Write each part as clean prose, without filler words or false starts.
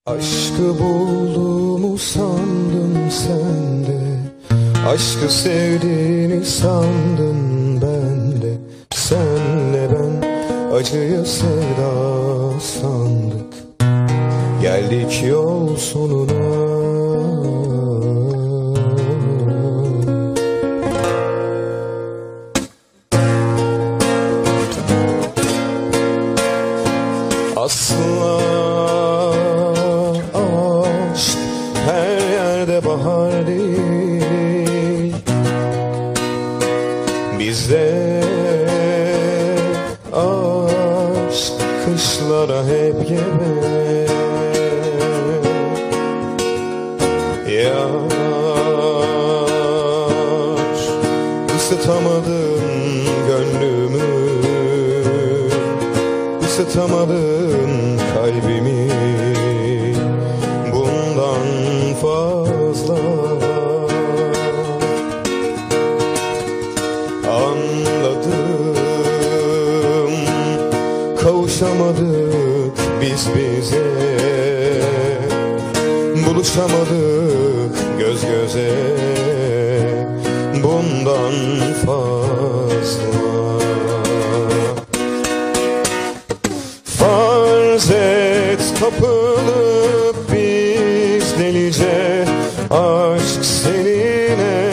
Aşkı bulduğumu sandın sen de, aşkı sevdiğini sandın ben de. Senle ben acıyı sevda sandık, geldik yol sonuna. Asla aşk her yerde bahar değil, bizde aşk kışlara hep gebe. Yar, ısıtamadın gönlümü, ısıtamadın kalbimi, bundan fazla. Anladım, kavuşamadık biz bize, buluşamadık göz göze, bundan fazla. Farz et kapılıp biz delice aşk seninle,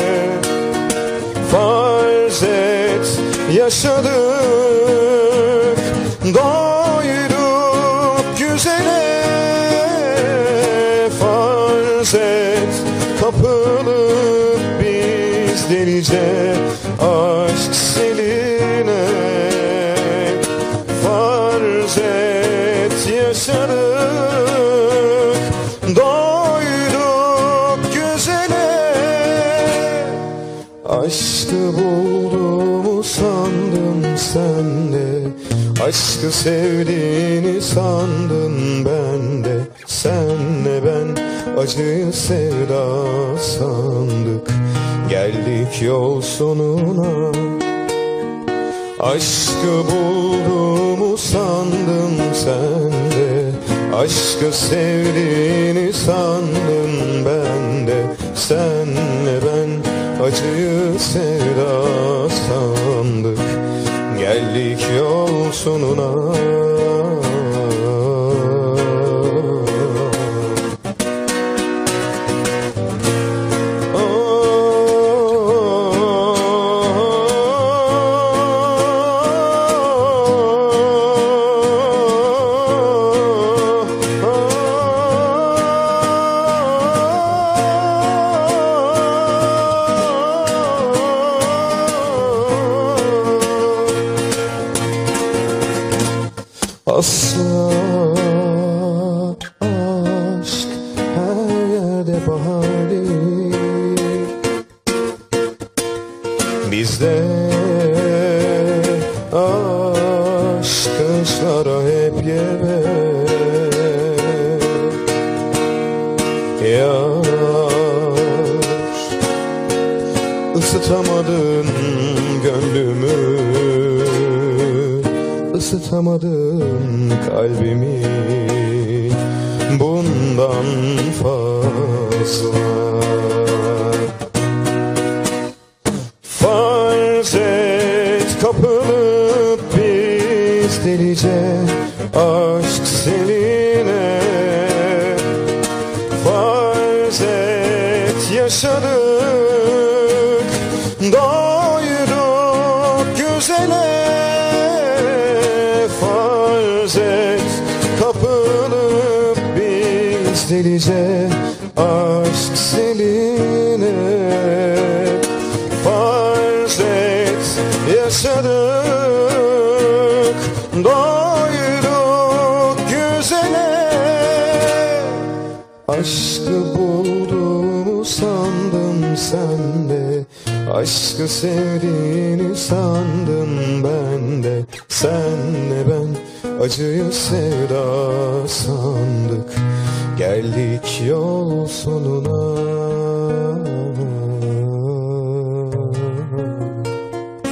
farz et yaşadık doyduk güzele, farz et kapılıp biz delice aşk seninle, farz et yaşadık doyduk güzele. Aşkı bulduğumu sandım sen de, aşkı sevdiğini sandın ben de. Senle ben acıyı sevda sandık, geldik yol sonuna. Aşkı bulduğumu sandım sen de, aşkı sevdiğini sandın ben de. Senle ben acıyı sevda sandık, geldik yol sonuna. Asla aşk her yerde bahar değil, bizde aşk kışlara hep gebe. Yar, ısıtamadın gönlümü, ısıtamadın kalbimi, bundan fazla. Farz et kapılıp biz delice aşk seninle, farz et yaşadık doyduk güzele, farz et kapılıp biz delice aşk seninle, farz et yaşadık doyduk güzele. Aşkı bulduğumu sandım sen de, aşkı sevdiğini sandın ben de. Senle ben acıyı sevda sandık, geldik yol sonuna.